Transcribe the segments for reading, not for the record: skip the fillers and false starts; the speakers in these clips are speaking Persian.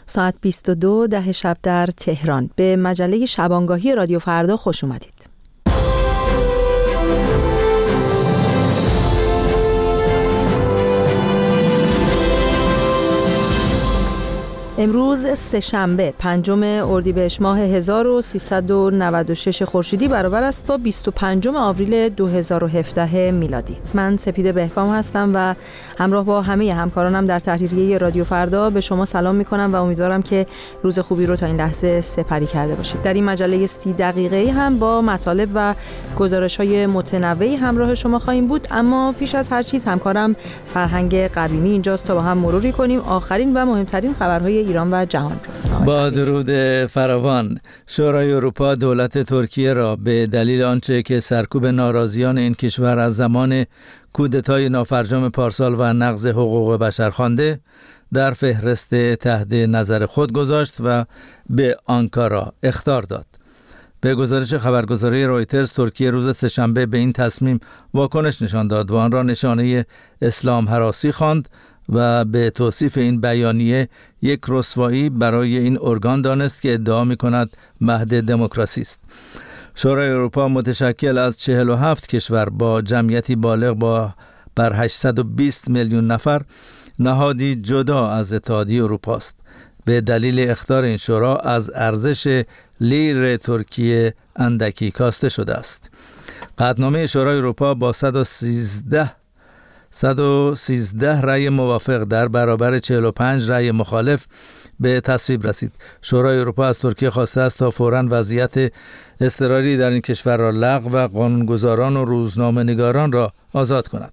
ساعت 22 ده شب در تهران. به مجله شبانگاهی رادیو فردا خوش اومدید. امروز سه‌شنبه 5 اردیبهشت ماه 1396 خورشیدی برابر است با 25 آوریل 2017 میلادی. من سپیده بهبام هستم و همراه با همه همکارانم در تحریریه رادیو فردا به شما سلام میکنم و امیدوارم که روز خوبی رو تا این لحظه سپری کرده باشید. در این مجله 30 دقیقه‌ای هم با مطالب و گزارش‌های متنوعی همراه شما خواهیم بود، اما پیش از هر چیز همکارم فرهنگ قویمی اینجاست تا با هم مروری کنیم آخرین و مهمترین خبرهای ایران و جهان را. با درود فراوان، شورای اروپا دولت ترکیه را به دلیل آنچه که سرکوب ناراضیان این کشور از زمان کودتای نافرجام پارسال و نقض حقوق بشر خوانده در فهرست تحت نظر خود گذاشت و به آنکارا اخطار داد. به گزارش خبرگزاری رویترز، ترکیه روز سه‌شنبه به این تصمیم واکنش نشان داد و آن را نشانه اسلام هراسی خواند و به توصیف این بیانیه یک رسوایی برای این ارگان دانست که ادعا می‌کند مهد دموکراسی است. شورای اروپا متشکل از 47 کشور با جمعیتی بالغ بر 820 میلیون نفر نهادی جدا از اتحادیه اروپا است. به دلیل اخطار این شورا از ارزش لیر ترکیه اندکی کاسته شده است. قطعنامه شورای اروپا با 113 رأی موافق در برابر 45 رأی مخالف به تصویب رسید. شورای اروپا از ترکیه خواسته است تا فوراً وضعیت اضطراری در این کشور را لغو و قانونگذاران و روزنامه‌نگاران را آزاد کند.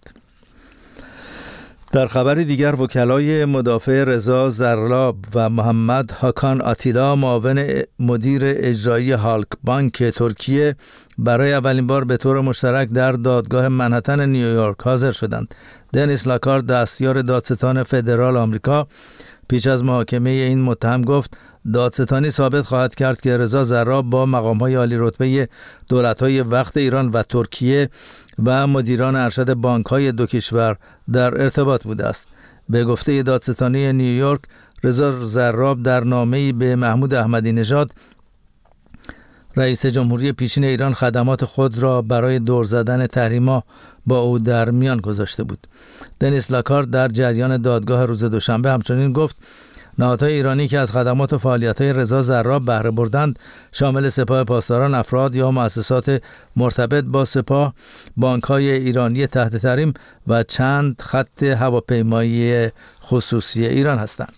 در خبر دیگر، وکلای مدافع رضا زرلاب و محمد هاکان آتیلا، معاون مدیر اجرایی هالک بانک ترکیه، برای اولین بار به طور مشترک در دادگاه منهتن نیویورک حاضر شدند. دنیس لاکارد، دستیار دادستان فدرال آمریکا، پیش از محاکمه این متهم گفت دادستانی ثابت خواهد کرد که رضا زرلاب با مقام‌های عالی رتبه دولت‌های وقت ایران و ترکیه و مدیران ارشد بانک‌های دو کشور در ارتباط بوده است. به گفته دادستانی نیویورک، رضا زرلاب در نامه‌ای به محمود احمدی نژاد، رئیس جمهوری پیشین ایران، خدمات خود را برای دور زدن تحریم‌ها با او در میان گذاشته بود. دنیس لاکارد در جریان دادگاه روز دوشنبه همچنین گفت نهادهای ایرانی که از خدمات و فعالیت‌های رضا زرلاب بهره بردند شامل سپاه پاسداران، افراد یا مؤسسات مرتبط با سپاه، بانک‌های ایرانی تحت تحریم و چند خط هواپیمایی خصوصی ایران هستند.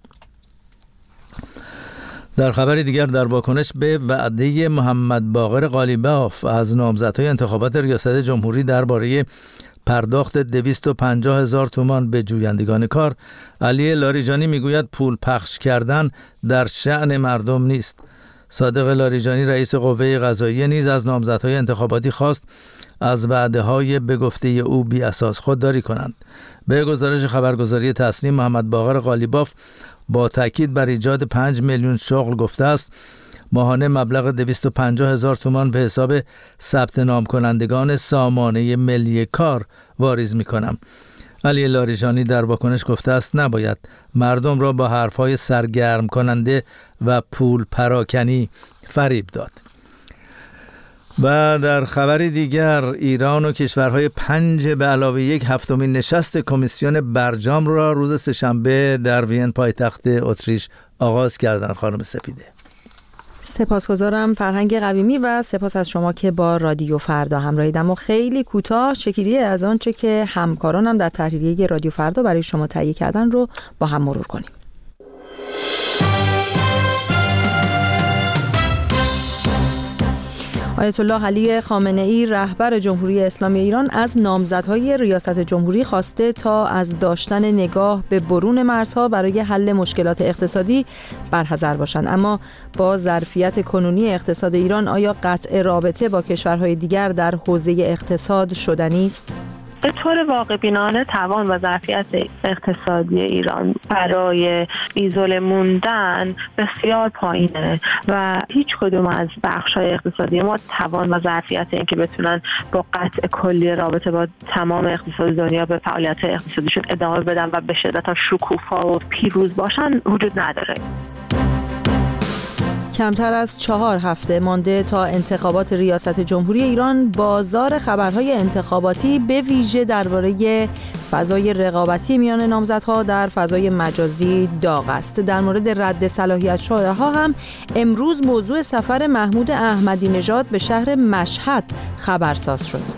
در خبر دیگر، در واکنش به وعده محمد باقر قالیباف از نامزدهای انتخابات ریاست جمهوری درباره پرداخت 250,000 تومان به جویندگان کار، علی لاریجانی میگوید پول پخش کردن در شأن مردم نیست. صادق لاریجانی، رئیس قوه قضاییه، نیز از نامزدهای انتخاباتی خواست از وعده‌های به گفته او بی اساس خودداری کنند. به گزارش خبرگزاری تسنیم، محمد باقر قالیباف با تاکید بر ایجاد 5 میلیون شغل گفته است ماهانه مبلغ 250,000 تومان به حساب ثبت نام کنندگان سامانه ملی کار واریز می‌کنم. علی لاریجانی در واکنش گفته است نباید مردم را با حرف‌های سرگرم کننده و پول پراکنی فریب داد. و در خبر دیگر، ایران و کشورهای 5 به علاوه 1 هفتمین نشست کمیسیون برجام را روز سه‌شنبه در وین پایتخت اتریش آغاز کردند. خانم سپیده، سپاسگزارم فرهنگ قویمی و سپاس از شما که با رادیو فردا همراهید. اما خیلی کوتاه چکیدی از آنچه که همکارانم در تحریریه رادیو فردا برای شما تهیه کردن رو با هم مرور کنیم. آیت الله علی خامنه‌ای، رهبر جمهوری اسلامی ایران، از نامزدهای ریاست جمهوری خواسته تا از داشتن نگاه به برون مرزها برای حل مشکلات اقتصادی برحذر باشند. اما با ظرفیت کنونی اقتصاد ایران آیا قطع رابطه با کشورهای دیگر در حوزه اقتصاد شدنی است؟ به طور واقع بینانه توان و ظرفیت اقتصادی ایران برای ایزوله موندن بسیار پایینه و هیچ کدوم از بخش‌های اقتصادی ما توان و ظرفیت این که بتونن با قطع کلی رابطه با تمام اقتصاد دنیا به فعالیت اقتصادیشون ادامه بدن و به شدت شکوفا و پیروز باشن وجود نداره. کمتر از 4 هفته مانده تا انتخابات ریاست جمهوری ایران، بازار خبرهای انتخاباتی به ویژه درباره فضای رقابتی میان نامزدها در فضای مجازی داغ است. در مورد رد صلاحیت شده‌ها هم امروز موضوع سفر محمود احمدی نژاد به شهر مشهد خبرساز شد.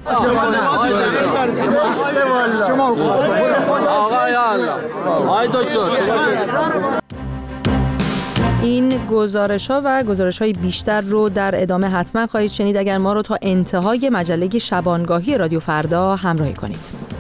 این گزارش‌ها و گزارش‌های بیشتر رو در ادامه حتما خواهید شنید اگر ما رو تا انتهای مجله شبانگاهی رادیو فردا همراهی کنید.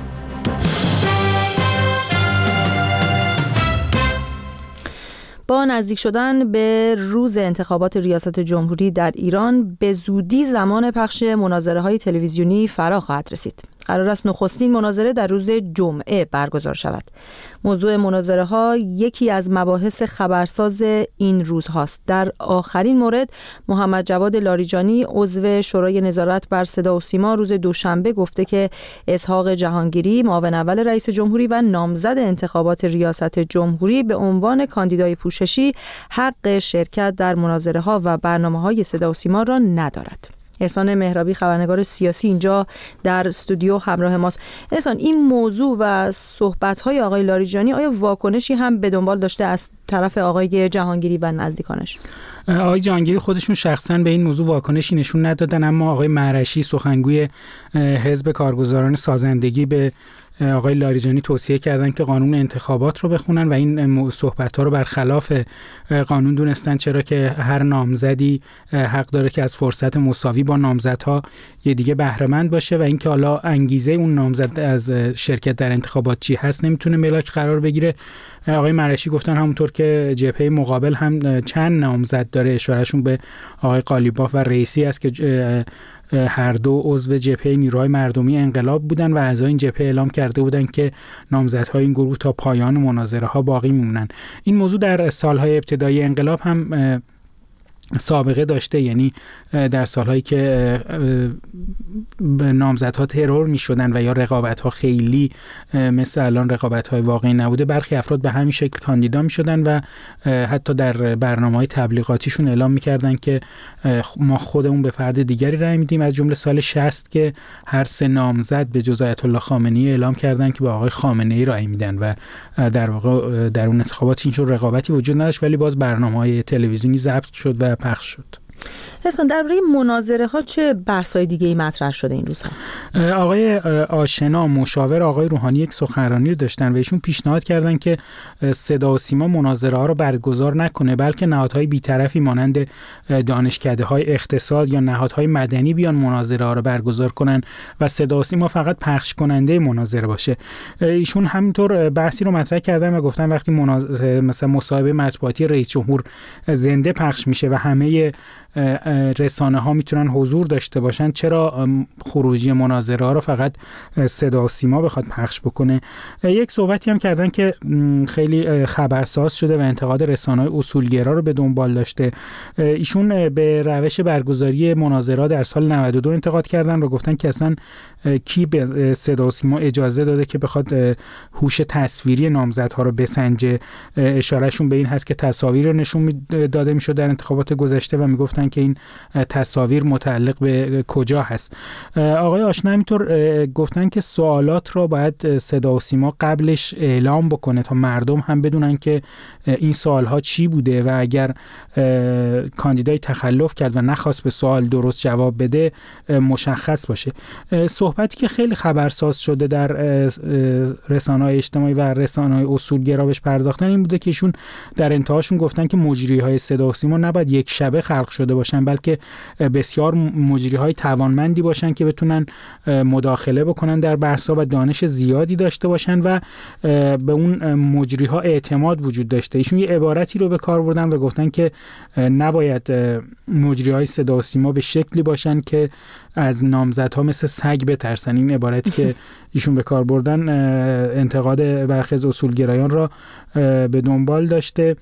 با نزدیک شدن به روز انتخابات ریاست جمهوری در ایران به زودی زمان پخش مناظره‌های تلویزیونی فرا خواهد رسید. قرار است نخستین مناظره در روز جمعه برگزار شود. موضوع مناظره‌ها یکی از مباحث خبرساز این روز هاست. در آخرین مورد محمد جواد لاریجانی عضو شورای نظارت بر صدا و سیما روز دوشنبه گفته که اسحاق جهانگیری معاون اول رئیس جمهوری و نامزد انتخابات ریاست جمهوری به عنوان کاندیدای پوششی حق شرکت در مناظره‌ها و برنامه‌های صدا و سیما را ندارد. احسان مهرابی خبرنگار سیاسی اینجا در استودیو همراه ماست. احسان، این موضوع و صحبت‌های آقای لاریجانی آیا واکنشی هم به دنبال داشته از طرف آقای جهانگیری و نزدیکانش؟ آقای جهانگیری خودشون شخصا به این موضوع واکنشی نشون ندادن، اما آقای معرشی سخنگوی حزب کارگزاران سازندگی به آقای لاریجانی توصیه کردن که قانون انتخابات رو بخونن و این صحبت‌ها رو برخلاف قانون دونستن، چرا که هر نامزدی حق داره که از فرصت مساوی با نامزدها یه دیگه بهره مند باشه و اینکه حالا انگیزه اون نامزد از شرکت در انتخابات چی هست نمیتونه ملاک قرار بگیره. آقای معرشی گفتن همونطور که جبهه مقابل هم چند نامزد داره، اشارهشون به آقای قالیباف و رئیسی است که هر دو عضو جبهه نیروهای مردمی انقلاب بودن و اعضای این جبهه اعلام کرده بودن که نامزدهای این گروه تا پایان مناظره ها باقی میمونن. این موضوع در سالهای ابتدایی انقلاب هم سابقه داشته، یعنی در سالهایی که نامزدها ترور می شدن و یا رقابت‌ها خیلی مثل الان رقابت‌های واقعی نبوده، برخی افراد به همین شکل کاندیدا می شدن و حتی در برنامه‌های تبلیغاتیشون اعلام می کردن که ما خودمون به فرد دیگری رأی میدیم. از جمله سال 60 که هر سه نامزد به جز آیت الله خامنه‌ای اعلام کردن که به آقای خامنه‌ای رأی میدن و در واقع در اون انتخابات اینجور رقابتی وجود نداشت، ولی باز برنامه‌های تلویزیونی ضبط شد و پخش شد. حسن، درباره مناظره ها چه بحث‌های دیگه‌ای مطرح شده این روزها؟ آقای آشنا مشاور آقای روحانی یک سخنرانی رو داشتن و ایشون پیشنهاد کردن که صدا و سیما مناظره ها رو برگزار نکنه، بلکه نهادهای بی‌طرفی مانند دانشکده‌های اقتصاد یا نهادهای مدنی بیان مناظره ها رو برگزار کنن و صدا و سیما فقط پخش کننده مناظره باشه. ایشون همینطور بحثی رو مطرح کردن و گفتن وقتی مثلا مصاحبه مطبوعاتی رئیس جمهور زنده پخش میشه و همه رسانه ها میتونن حضور داشته باشن، چرا خروجی مناظره ها رو فقط صدا و سیما بخواد پخش بکنه؟ یک صحبتی هم کردن که خیلی خبرساز شده و انتقاد رسانه‌های اصولگرا رو به دنبال داشته. ایشون به روش برگزاری مناظره در سال 92 انتقاد کردن و گفتن که اصلا کی به صدا و سیما اجازه داده که بخواد هوش تصویری نامزدها رو بسنجه. اشارهشون به این هست که تصاویر رو نشون داده میشد در انتخابات گذشته و میگفتن که این تصاویر متعلق به کجا هست. آقای آشنا همینطور گفتن که سوالات رو باید صدا و سیما قبلش اعلام بکنه تا مردم هم بدونن که این سوالها چی بوده و اگر کاندیدای تخلف کرد و نخواست به سوال درست جواب بده مشخص باشه. صحبتی که خیلی خبرساز شده در رسانه‌های اجتماعی و رسانه‌های اصولگرا بهش پرداختن این بوده که ایشون در انتهاشون گفتن که مجری‌های صدا و سیما نباید یک شبه خلق شده باشن، بلکه بسیار مجری‌های توانمندی باشن که بتونن مداخله بکنن در بحث‌ها و دانش زیادی داشته باشن و به اون مجری‌ها اعتماد وجود داشته. ایشون یه عبارتی رو به کار بردن و گفتن که نباید مجری‌های صدا و سیما به شکلی باشن که از نامزدها مثل سگ بترسن. این عبارتی که ایشون به کار بردن انتقاد برخی از اصولگرایان را به دنبال داشته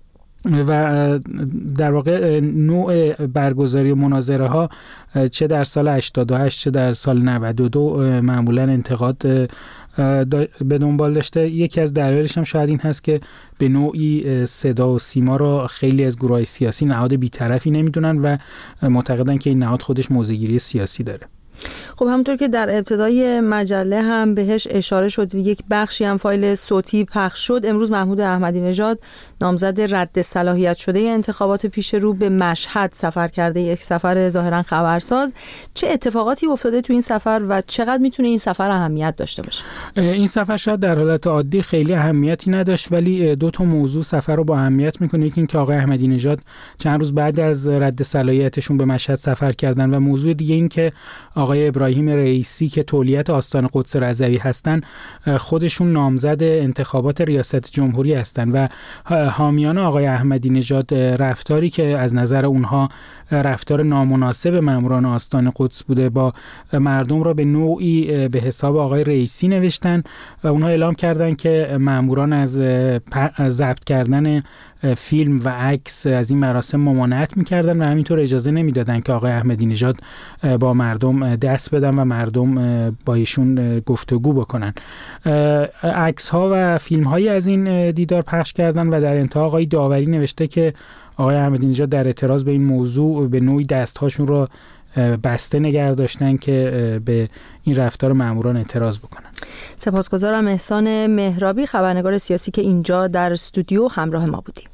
و در واقع نوع برگزاری مناظره ها چه در سال 88 چه در سال 92 معمولا انتقاد به دنبال داشته. یکی از دلایلش هم شاید این هست که به نوعی صدا و سیما را خیلی از گروه‌های سیاسی نهاد بی‌طرفی نمیدونن و معتقدن که این نهاد خودش موضع‌گیری سیاسی داره. خب همونطور که در ابتدای مجله هم بهش اشاره شد و یک بخشی هم فایل صوتی پخش شد، امروز محمود احمدی نژاد نامزد رد صلاحیت شده انتخابات پیش رو به مشهد سفر کرده، یک سفر ظاهرا خبرساز. چه اتفاقاتی افتاده تو این سفر و چقدر میتونه این سفر اهمیت داشته باشه؟ این سفر شاید در حالت عادی خیلی اهمیتی نداشت، ولی دو تا موضوع سفر رو با اهمیت میکنه. یکی این که آقای احمدی نژاد چند روز بعد از رد صلاحیتشون به مشهد سفر کردن و موضوع دیگه این که آقای ابراهیم رئیسی که تولیت آستان قدس رضوی هستن خودشون نامزد انتخابات ریاست جمهوری هستن و حامیان آقای احمدی نژاد رفتاری که از نظر اونها رفتار نامناسب ماموران آستان قدس بوده با مردم را به نوعی به حساب آقای رئیسی نوشتن و اونها اعلام کردن که ماموران از ضبط کردن فیلم و عکس از این مراسم ممانعت می‌کردن و همینطور اجازه نمیدادن که آقای احمدی نژاد با مردم دست بدن و مردم با ایشون گفتگو بکنن. عکس‌ها و فیلم‌هایی از این دیدار پخش کردن و در انتها آقای داوری نوشته که آقای احمدی نژاد در اعتراض به این موضوع به نوعی دست‌هاشون رو بسته نگه داشتن که به این رفتار ماموران اعتراض بکنن. سپاسگزارم احسان مهرابی، خبرنگار سیاسی که اینجا در استودیو همراه ما بودی.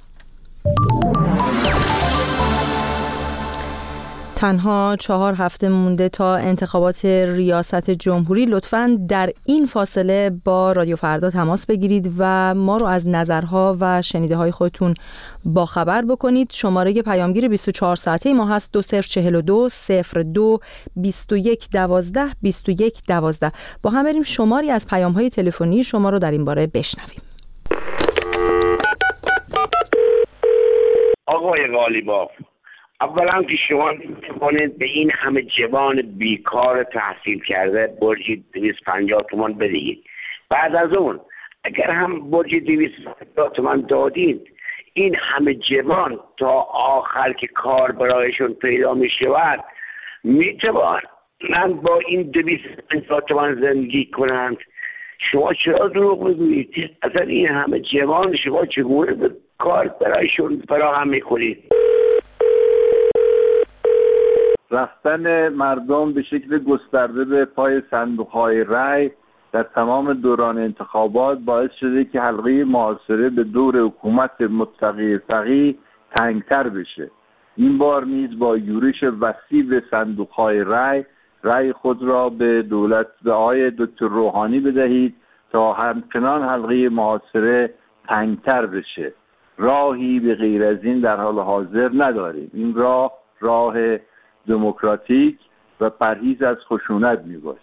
تنها 4 هفته مونده تا انتخابات ریاست جمهوری. لطفاً در این فاصله با رادیو فردا تماس بگیرید و ما رو از نظرها و شنیده‌های خودتون باخبر بکنید. شماره پیامگیر 24 ساعته ما هست 2042 02 21 12 21 12. با هم بریم شماری از پیام‌های تلفنی شما رو در این باره بشنویم. آقای غالیباف، اولا که شما میتونید به این همه جوان بیکار تحصیل کرده برجی 250 تومان بدهید. بعد از اون اگر هم برجی 250 تومان دادید، این همه جوان تا آخر که کار برایشون پیدا می شود میتوانند با این 250 تومان زندگی کنند. شما چرا دروغ میگویید؟ اصلا این همه جوان شما چگونه کار برایشون فراهم میکنید؟ رفتن مردم به شکل گسترده به پای صندوق‌های رای در تمام دوران انتخابات باعث شده که حلقه محاصره به دور حکومت متقی فقیه تنگتر بشه. این بار نیز با یورش وسیع به صندوق‌های رای خود را به دولت به آقای دکتر روحانی بدهید تا همچنان حلقه محاصره تنگتر بشه. راهی به غیر از این در حال حاضر نداریم. این راه دموکراتیک و پرهیز از خشونت می باشد.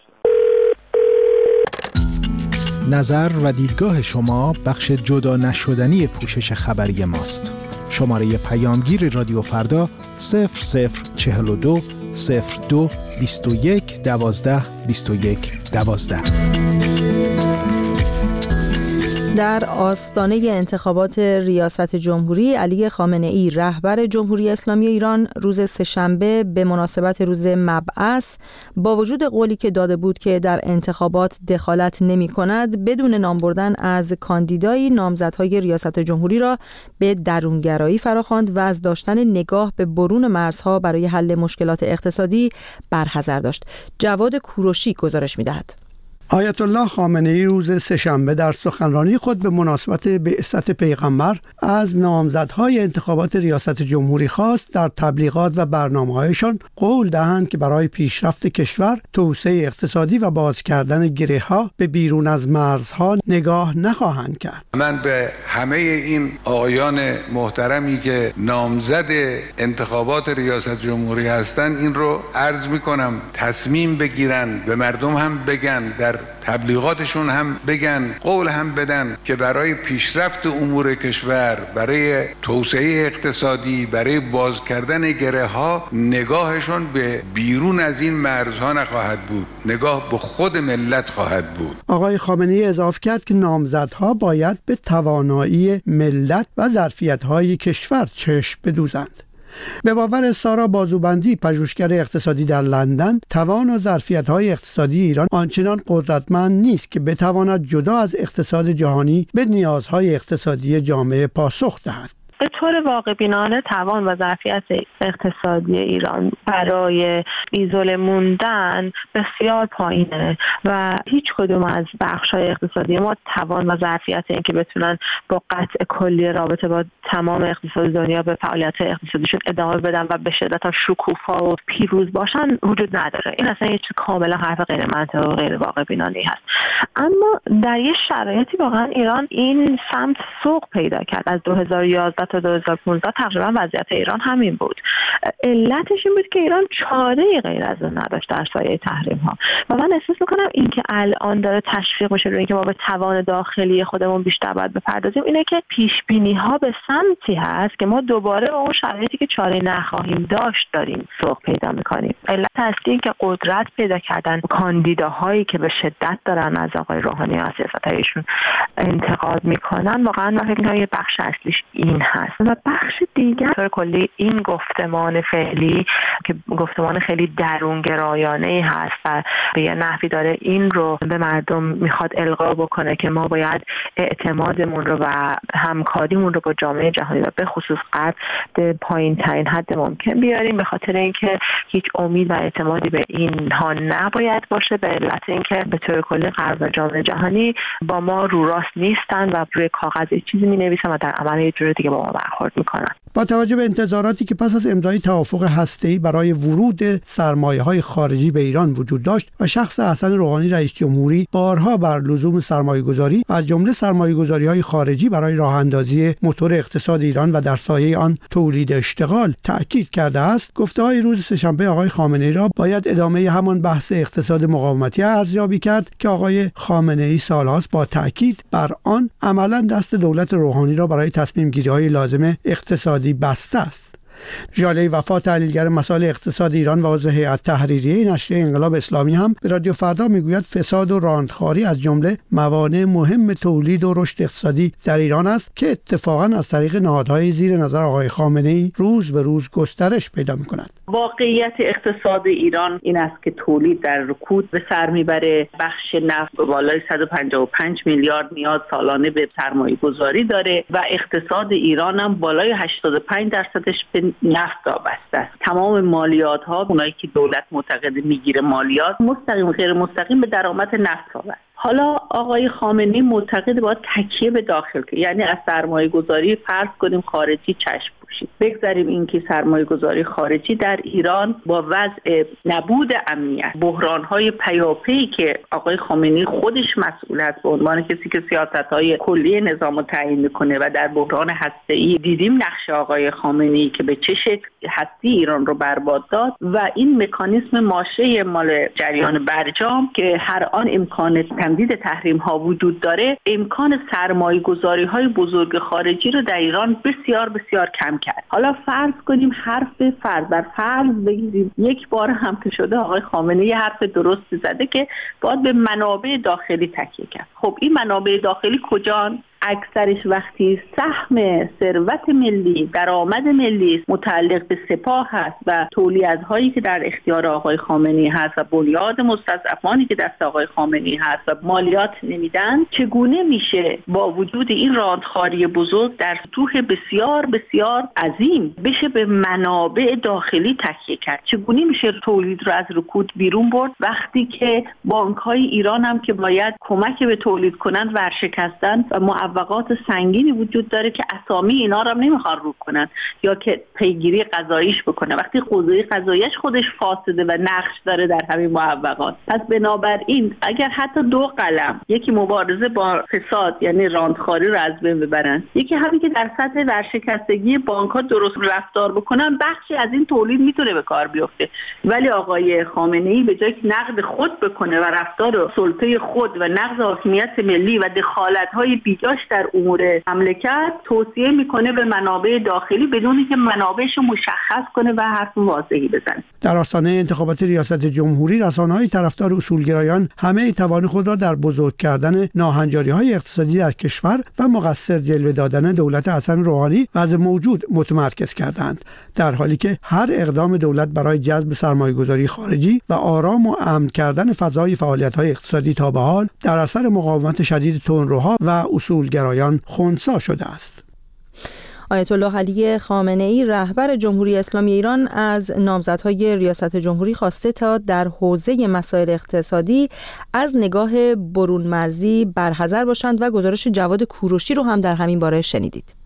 نظر و دیدگاه شما بخش جدا نشدنی پوشش خبری ماست. شماره پیامگیر رادیو فردا 0042 02 21 12 21 12. در آستانه انتخابات ریاست جمهوری، علی خامنه‌ای رهبر جمهوری اسلامی ایران روز سه‌شنبه به مناسبت روز مبعث با وجود قولی که داده بود که در انتخابات دخالت نمی‌کند، بدون نام بردن از کاندیدایی نامزدهای ریاست جمهوری را به درونگرایی فراخواند و از داشتن نگاه به برون مرزها برای حل مشکلات اقتصادی برحذر داشت. جواد کوروشی گزارش می‌دهد. آیت الله خامنه‌ای روز سه‌شنبه در سخنرانی خود به مناسبت بعثت پیغمبر از نامزدهای انتخابات ریاست جمهوری خواست در تبلیغات و برنامه‌هایشان قول دهند که برای پیشرفت کشور، توسعه اقتصادی و باز کردن گره‌ها به بیرون از مرزها نگاه نخواهند کرد. من به همه این آقایان محترمی که نامزد انتخابات ریاست جمهوری هستند این رو عرض می‌کنم تصمیم بگیرن، به مردم هم بگن، در تبلیغاتشون هم بگن، قول هم بدن که برای پیشرفت امور کشور، برای توسعه اقتصادی، برای باز کردن گره‌ها نگاهشون به بیرون از این مرزها نخواهد بود، نگاه به خود ملت خواهد بود. آقای خامنه‌ای اضافه کرد که نامزدها باید به توانایی ملت و ظرفیت‌های کشور چشم بدوزند. به باور سارا بازوبندی، پژوهشگر اقتصادی در لندن، توان و ظرفیت‌های اقتصادی ایران آنچنان قدرتمند نیست که بتواند جدا از اقتصاد جهانی به نیازهای اقتصادی جامعه پاسخ دهد. به طور واقع بینانه توان و ظرفیت اقتصادی ایران برای ایزوله موندن بسیار پایینه و هیچ کدوم از بخش‌های اقتصادی ما توان و ظرفیت این که بتونن با قطع کلی رابطه با تمام اقتصاد دنیا به فعالیت اقتصادیشون ادامه بدن و به شدت شکوفا و پیروز باشن وجود نداره. این اصلا یه چیز کاملا حرف غیر منطقی و غیر واقع بینانه هست. اما در یه شرایطی واقعا ایران این سمت سوق پیدا کرد. از 2011 تا 2015 تقریبا وضعیت ایران همین بود. علتش این بود که ایران چاره‌ای غیر از اون نداشت در سایه تحریم ها و من احساس میکنم این که الان داره تشویق میشه روی اینکه ما به توان داخلی خودمون بیشتر باید بپردازیم اینه که پیش بینی ها به سمتی هست که ما دوباره با اون شرایطی که چاره نخواهیم داشت داریم سوق پیدا میکنیم. علت اصلی این که قدرت پیدا کردن کاندیداهایی که به شدت دارن از آقای روحانی و سیاست‌هایشون انتقاد میکنن واقعا من فکر می‌کنم یه بخش اصلیش این هست و بخش دیگر طور کلی این گفتمان فعلی که گفتمان خیلی درونگرایانه هست و به یه نحوی داره این رو به مردم میخواد القا بکنه که ما باید اعتمادمون رو و همکاریمون رو با جامعه جهانی و به خصوص غرب به پایین ترین حد ممکن بیاریم، به خاطر اینکه هیچ امید و اعتمادی به اینها نباید باشه، به علت اینکه به طور کلی غرب و جامعه جهانی با ما رو راست نیستن و روی کاغذ چیزی می‌نویسن و در عمل یه جور دیگه با ما برخورد میکنن. با توجه به انتظاراتی که پس از امضای توافق هسته‌ای برای ورود سرمایه‌های خارجی به ایران وجود داشت و شخص حسن روحانی رئیس جمهوری بارها بر لزوم سرمایه‌گذاری از جمله سرمایه‌گذاری‌های خارجی برای راه‌اندازی موتور اقتصاد ایران و در سایه آن تولید اشتغال تأکید کرده است، گفته‌های روز سه‌شنبه آقای خامنه‌ای را باید ادامه همان بحث اقتصاد مقاومتی ارزیابی کرد که آقای خامنه‌ای سال‌هاست با تأکید بر آن عملاً دست دولت روحانی را برای تصمیم‌گیری‌های لازم اقتصادی بسته است. ژاله وفا، تحلیلگر مسائل اقتصاد ایران و عضو هیئت تحریریه نشریه انقلاب اسلامی هم به رادیو فردا میگوید فساد و راندخواری از جمله موانع مهم تولید و رشد اقتصادی در ایران است که اتفاقا از طریق نهادهای زیر نظر آقای خامنه‌ای روز به روز گسترش پیدا می‌کند. واقعیت اقتصاد ایران این است که تولید در رکود به سر میبره. بخش نفت بالای 155 میلیارد نیاز سالانه به سرمایه‌گذاری داره و اقتصاد ایران هم بالای 85% به نفت وابسته است. تمام مالیات ها، اونایی که دولت معتقد میگیره مالیات، مستقیم غیر مستقیم به درآمد نفت وابسته. حالا آقای خامنه‌ای معتقد باید تکیه به داخل کنه، یعنی از سرمایه‌گذاری فرض کنیم خارجی چشم پوشید. بگذاریم اینکه سرمایه‌گذاری خارجی در ایران با وضع نبود امنیت، بحران‌های پیاپی که آقای خامنه‌ای خودش مسئول است به عنوان کسی که سیاست‌های کلی نظام رو تعیین می‌کنه و در بحران هسته‌ای دیدیم نقش آقای خامنه‌ای که به چه شکل هستی ایران رو برباد داد و این مکانیزم ماشه مال جریان برجام که هر آن امکان تمدید تحریم ها وجود داره، امکان سرمایه گذاری های بزرگ خارجی رو در ایران بسیار بسیار کم کرد. حالا فرض کنیم بر فرض بگیریم یک بار هم که شده آقای خامنه‌ای حرف درستی زده که باید به منابع داخلی تکیه کرد. خب این منابع داخلی کجان؟ اکثرش وقتی سهم ثروت ملی، درآمد ملی متعلق به سپاه هست و تولیدهایی که در اختیار آقای خامنه‌ای هست و بنیاد مستضعفانی که دست آقای خامنه‌ای هست و مالیات نمیدن، چگونه میشه با وجود این راندخواری بزرگ در سطوح بسیار بسیار عظیم بشه به منابع داخلی تکیه کرد؟ چگونه میشه تولید رو از رکود بیرون برد وقتی که بانک‌های ایران هم که باید کمک به تولید کنند ورشکستن و موقعات سنگینی وجود داره که اسامی اینا رو هم نمیخوان رو کنن یا که پیگیری قضاییش بکنه وقتی حوزه قضاییش خودش فاسده و نقش داره در همین موقعات. پس بنابراین اگر حتی دو قلم، یکی مبارزه با فساد یعنی راندخواری رو از بین ببرن، یکی همین که در سطح ورشکستگی بانک‌ها درست رفتار بکنن، بخشی از این تولید میتونه به کار بیفته. ولی آقای خامنه‌ای به جای که نقد خود بکنه و رفتار سلطه خود و نقض حاکمیت ملی و دخالت‌های بیجاش در امور مملکت توصیه میکنه به منابع داخلی بدون که منابعش مشخص کنه و حرف واضحی بزنه. در آستانه انتخابات ریاست جمهوری رسانه‌های طرفدار اصولگرایان همه توان خود را در بزرگ کردن ناهنجاری‌های اقتصادی در کشور و مقصر جلوه دادن دولت حسن روحانی وضع موجود متمرکز کردند، در حالی که هر اقدام دولت برای جذب سرمایه‌گذاری خارجی و آرام و امن کردن فضای فعالیت‌های اقتصادی تا به حال در اثر مقاومت شدید تندروها و اصولگرایان خنثی شده است. آیت الله علی خامنه‌ای رهبر جمهوری اسلامی ایران از نامزدهای ریاست جمهوری خواسته تا در حوزه مسائل اقتصادی از نگاه برون مرزی برحذر باشند و گزارش جواد کوروشی رو هم در همین باره شنیدید.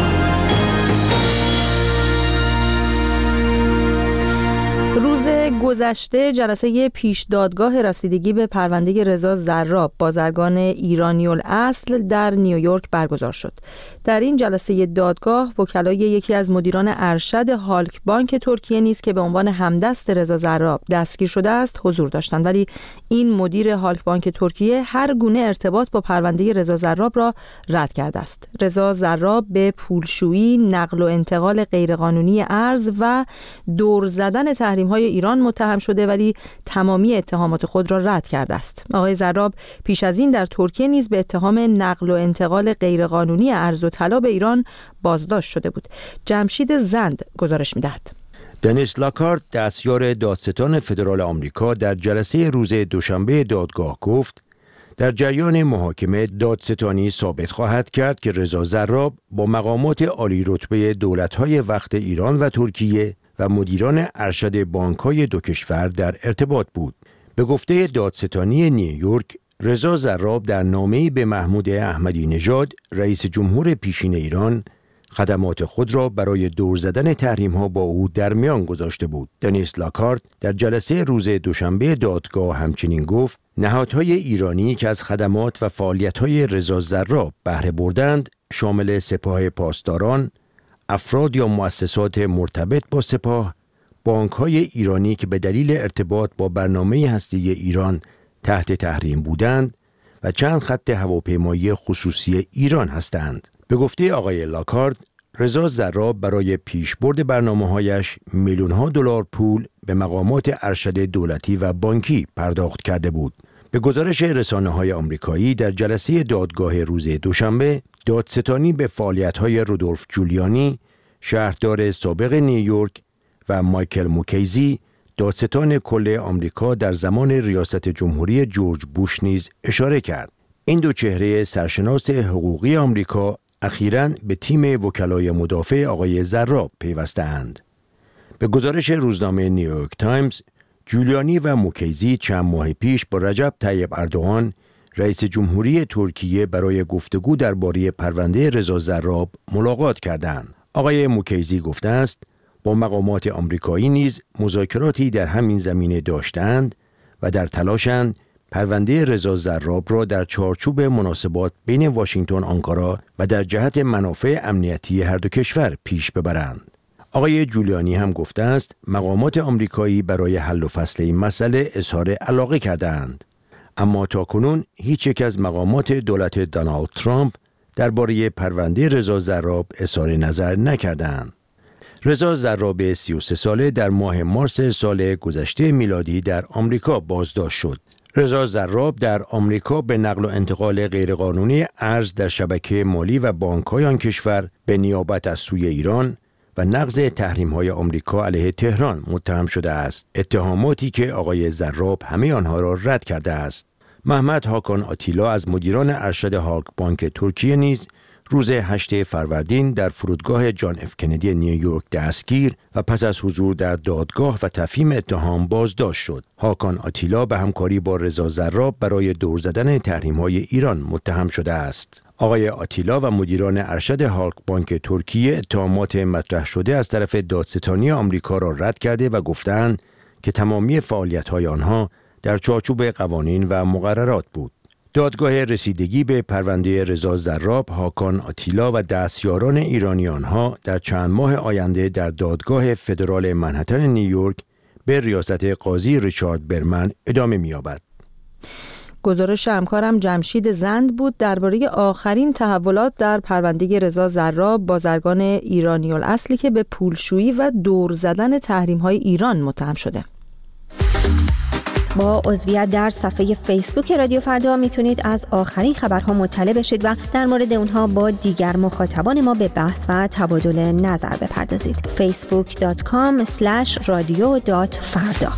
روز گذشته جلسه پیش دادگاه رسیدگی به پرونده رضا زراب بازرگان ایرانی الاصل در نیویورک برگزار شد. در این جلسه دادگاه وکلای یکی از مدیران ارشد هالک بانک ترکیه نیز که به عنوان همدست رضا زراب دستگیر شده است حضور داشتند، ولی این مدیر هالک بانک ترکیه هر گونه ارتباط با پرونده رضا زراب را رد کرده است. رضا زراب به پولشویی، نقل و انتقال غیرقانونی ارز و دور زدن تحریم‌های ایران متهم شده، ولی تمامی اتهامات خود را رد کرده است. آقای زراب پیش از این در ترکیه نیز به اتهام نقل و انتقال غیرقانونی ارز و طلا به ایران بازداشت شده بود. جمشید زند گزارش می‌دهد. دنیس لاکارت دستیار دادستان فدرال آمریکا در جلسه روز دوشنبه دادگاه گفت در جریان محاکمه دادستانی ثابت خواهد کرد که رضا زراب با مقامات عالی رتبه دولت‌های وقت ایران و ترکیه و مدیران ارشد بانک‌های دو کشور در ارتباط بود. به گفته دادستانی نیویورک، رضا زراب در نامه‌ای به محمود احمدی نژاد رئیس جمهور پیشین ایران خدمات خود را برای دور زدن تحریم‌ها با او در میان گذاشته بود. دنیس لاکارت در جلسه روز دوشنبه دادگاه همچنین گفت نهادهای ایرانی که از خدمات و فعالیت‌های رضا زراب بهره بردند شامل سپاه پاسداران، افراد یا مؤسسات مرتبط با سپاه، بانک‌های ایرانی که به دلیل ارتباط با برنامه هسته‌ای ایران تحت تحریم بودند و چند خط هواپیمایی خصوصی ایران هستند. به گفته آقای لاکارت، رضا زراب برای پیشبرد برنامه‌هایش میلیون‌ها دلار پول به مقامات ارشد دولتی و بانکی پرداخت کرده بود. به گزارش رسانه‌های آمریکایی در جلسه دادگاه روز دوشنبه، دادستانی به فعالیت‌های رودولف جولیانی، شهردار سابق نیویورک و مایکل موکیزی، دادستان کل آمریکا در زمان ریاست جمهوری جورج بوش نیز اشاره کرد. این دو چهره سرشناس حقوقی آمریکا اخیراً به تیم وکلای مدافع آقای زراب پیوسته‌اند. به گزارش روزنامه نیویورک تایمز، جولیانی و موکیزی چند ماه پیش با رجب طیب اردوغان رئیس جمهوری ترکیه برای گفتگو درباره پرونده رضا زراب ملاقات کردند. آقای موکیزی گفته است با مقامات آمریکایی نیز مذاکراتی در همین زمینه داشتند و در تلاشند پرونده رضا زراب را در چارچوب مناسبات بین واشنگتن آنکارا و در جهت منافع امنیتی هر دو کشور پیش ببرند. آقای جولیانی هم گفته است مقامات آمریکایی برای حل و فصل این مسئله اظهار علاقه کردند، اما تاکنون هیچ یک از مقامات دولت دونالد ترامپ درباره پرونده رضا زراب اظهار نظر نکردند. رضا زراب 33 ساله در ماه مارس سال گذشته میلادی در آمریکا بازداشت شد. رضا زراب در آمریکا به نقل و انتقال غیرقانونی ارز در شبکه مالی و بانک‌های آن کشور به نیابت از سوی ایران و نقض تحریم‌های آمریکا علیه تهران متهم شده است. اتهاماتی که آقای زراب همه آنها را رد کرده است. محمد هاکان آتیلا از مدیران ارشد هالک بانک ترکیه نیز روز 8 فروردین در فرودگاه جان اف کندی نیویورک دستگیر و پس از حضور در دادگاه و تفهیم اتهام بازداشت شد. هاکان آتیلا به همکاری با رضا زراب برای دور زدن تحریم‌های ایران متهم شده است. آقای آتیلا و مدیران ارشد هالک بانک ترکیه اتهامات مطرح شده از طرف دادستانی آمریکا را رد کرده و گفتند که تمامی فعالیت‌های آنها در چارچوب قوانین و مقررات بود. دادگاه رسیدگی به پرونده رضا زراب، هاکان آتیلا و دستیاران ایرانی آنها در چند ماه آینده در دادگاه فدرال منهتن نیویورک به ریاست قاضی ریچارد برمن ادامه می‌یابد. گزارش همکارم جمشید زند بود درباره آخرین تحولات در پرونده رضا زراب، بازرگان ایرانی الاصلی که به پولشویی و دور زدن تحریم‌های ایران متهم شده. با عضویت در صفحه فیسبوک رادیو فردا میتونید از آخرین خبرها مطلع بشید و در مورد اونها با دیگر مخاطبان ما به بحث و تبادل نظر بپردازید. facebook.com/radio.farda.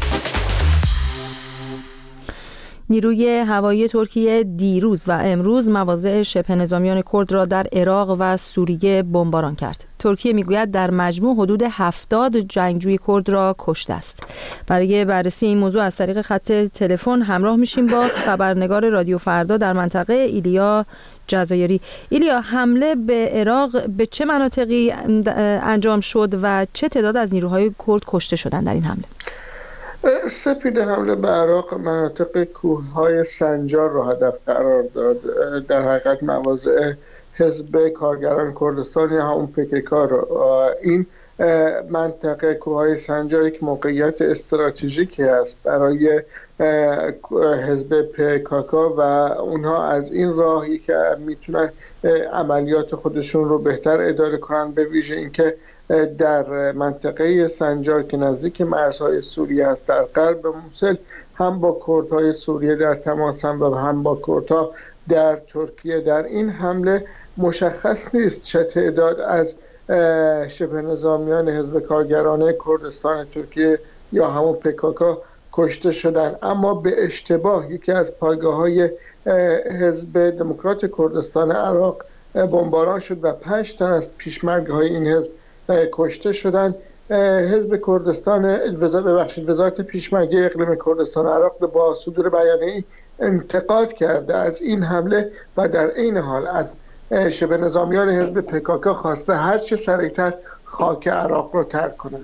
نیروی هوایی ترکیه دیروز و امروز مواضع شبه نظامیان کرد را در عراق و سوریه بمباران کرد. ترکیه میگوید در مجموع حدود 70 جنگجوی کرد را کشته است. برای بررسی این موضوع از طریق خط تلفن همراه میشیم با خبرنگار رادیو فردا در منطقه ایلیا جزایری. ایلیا، حمله به عراق به چه مناطقی انجام شد و چه تعداد از نیروهای کرد کشته شدند در این حمله؟ سپید، حمله به عراق مناطق کوههای سنجار را هدف قرار داد. در حقیقت مواضع حزب کارگران کردستان یا همون PKK را. این منطقه کوههای سنجار یک موقعیت استراتژیکی است برای حزب PKK و اونها از این راهی که میتونن عملیات خودشون رو بهتر اداره کنن، به ویژه اینکه در منطقه سنجار که نزدیک مرزهای سوریه است در غرب موصل هم با کردهای سوریه در تماس و هم با کردها در ترکیه. در این حمله مشخص نیست چه تعداد از شبه نظامیان حزب کارگران کردستان ترکیه یا همون PKK کشته شدند، اما به اشتباه یکی از پایگاه‌های حزب دموکرات کردستان عراق بمباران شد و 5 تن از پیشمرگ‌های این حزب کشته شدند. حزب کردستان وزارت پیشمرگی اقلیم کردستان عراق با صدور بیانیه‌ای انتقاد کرده از این حمله و در این حال از شبه نظامیان حزب PKK خواسته هر چه سریعتر خاک عراق رو ترک کنند.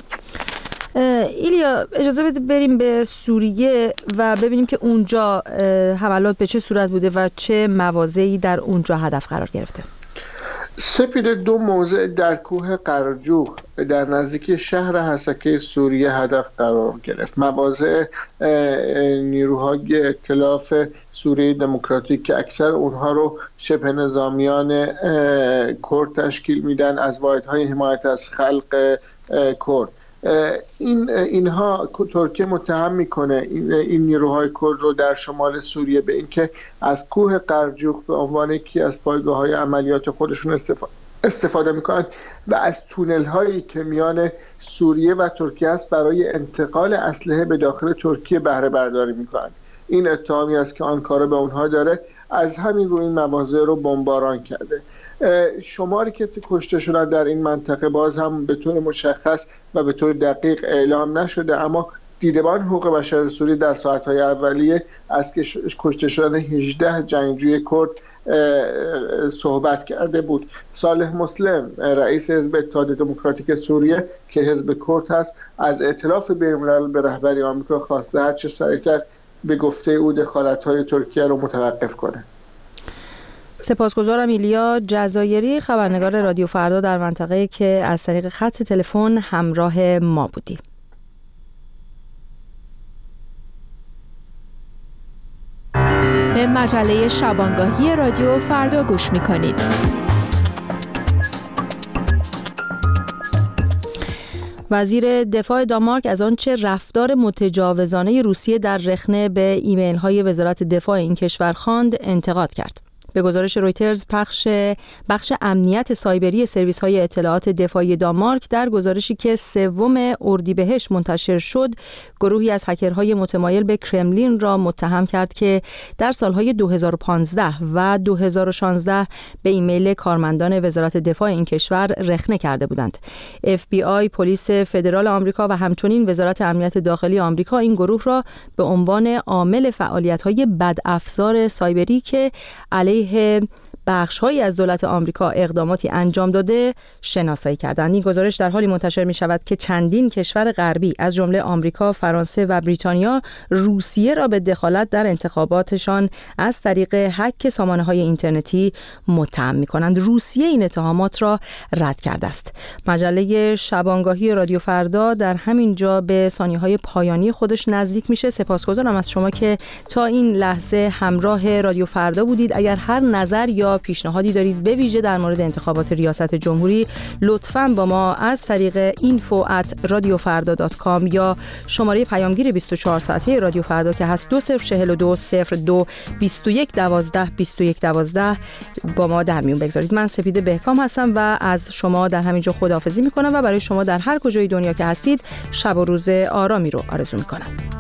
ایلیا، اجازه بده بریم به سوریه و ببینیم که اونجا حملات به چه صورت بوده و چه مواضعی در اونجا هدف قرار گرفته. سپید، 2 موضع در کوه قرجوخ در نزدیکی شهر حسکه سوریه هدف قرار گرفت. مواضع نیروهای ائتلاف سوریه دموکراتیک که اکثر اونها رو شبه نظامیان کرد تشکیل میدن از واحدهای حمایت از خلق کرد. اینها ترکیه متهم میکنه این نیروهای کرد رو در شمال سوریه به اینکه از کوه قرجوخ به عنوان یکی از پایگاه‌های عملیات خودشون استفاده میکنن و از تونل هایی که میان سوریه و ترکیه است برای انتقال اسلحه به داخل ترکیه بهره برداری میکنن. این اتهامی است که آنکارا به اونها داره. از همین رو این مواضع رو بمباران کرده. شماری که کشته شدن در این منطقه باز هم به طور مشخص و به طور دقیق اعلام نشده، اما دیدبان حقوق بشر سوریه در ساعت‌های اولیه از کشته شدن 18 جنگجوی کرد صحبت کرده بود. صالح مسلم، رئیس حزب اتحاد دموکراتیک سوریه که حزب کرد هست، از ائتلاف بین‌الملل به رهبری آمریکا خواسته هر چه سریعتر به گفته او دخالت‌های ترکیه رو متوقف کنه. سپاسگزارم ایلیا جزایری، خبرنگار رادیو فردا در منطقه که از طریق خط تلفن همراه ما بودی. به مجله شبانگاهی رادیو فردا گوش می‌کنید. وزیر دفاع دانمارک از آنچه رفتار متجاوزانه روسیه در رخنه به ایمیل‌های وزارت دفاع این کشور خواند انتقاد کرد. به گزارش رویترز، بخش امنیت سایبری سرویس‌های اطلاعات دفاعی دانمارک در گزارشی که 3 اردیبهشت منتشر شد، گروهی از هکرهای متمایل به کرملین را متهم کرد که در سالهای 2015 و 2016 به ایمیل کارمندان وزارت دفاع این کشور رخنه کرده بودند. FBI، پلیس فدرال آمریکا و همچنین وزارت امنیت داخلی آمریکا این گروه را به عنوان عامل فعالیت‌های بدافزار سایبری که علیه بخش‌هایی از دولت آمریکا اقداماتی انجام داده شناسایی کردند. این گزارش در حالی منتشر می‌شود که چندین کشور غربی از جمله آمریکا، فرانسه و بریتانیا روسیه را به دخالت در انتخاباتشان از طریق هک سامانه‌های اینترنتی متهم می‌کنند. روسیه این اتهامات را رد کرده است. مجله شبانگاهی رادیو فردا در همین جا به ثانیه‌های پایانی خودش نزدیک میشه. سپاسگزارم از شما که تا این لحظه همراه رادیو فردا بودید. اگر هر نظر یا پیشنهادی دارید به ویژه در مورد انتخابات ریاست جمهوری، لطفاً با ما از طریق info@radiofarda.com یا شماره پیامگیر 24 ساعته رادیو فردا که هست 2042 02 21 12 21 12 با ما در میون بگذارید. من سپیده بهکام هستم و از شما در همینجا خداحافظی میکنم و برای شما در هر کجای دنیا که هستید شب و روز آرامی رو آرزو میکنم.